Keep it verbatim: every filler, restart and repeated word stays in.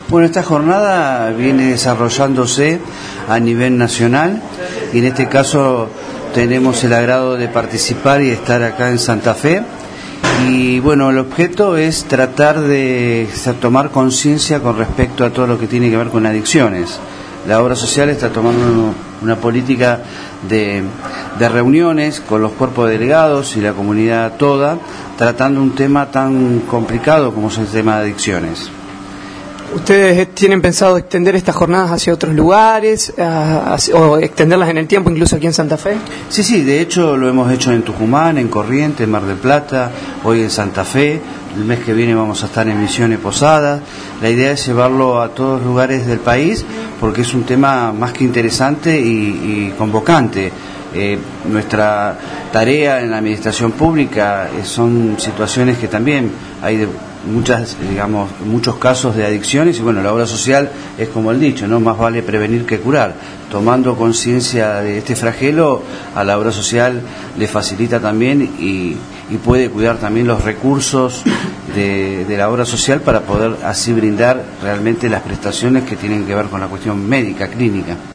Bueno, esta jornada viene desarrollándose a nivel nacional y en este caso tenemos el agrado de participar y estar acá en Santa Fe. Y bueno, el objeto es tratar de tomar conciencia con respecto a todo lo que tiene que ver con adicciones. La obra social está tomando una política de, de reuniones con los cuerpos delegados y la comunidad toda, tratando un tema tan complicado como es el tema de adicciones. ¿Ustedes tienen pensado extender estas jornadas hacia otros lugares a, a, o extenderlas en el tiempo, incluso aquí en Santa Fe? Sí, sí, de hecho lo hemos hecho en Tucumán, en Corrientes, en Mar del Plata, hoy en Santa Fe. El mes que viene vamos a estar en Misiones Posadas. La idea es llevarlo a todos los lugares del país porque es un tema más que interesante y, y convocante. Eh, nuestra tarea en la administración pública eh, son situaciones que también hay de muchas, digamos, muchos casos de adicciones y bueno, la obra social es como el dicho, ¿no? Más vale prevenir que curar. Tomando conciencia de este flagelo, a la obra social le facilita también y, y puede cuidar también los recursos de, de la obra social para poder así brindar realmente las prestaciones que tienen que ver con la cuestión médica, clínica.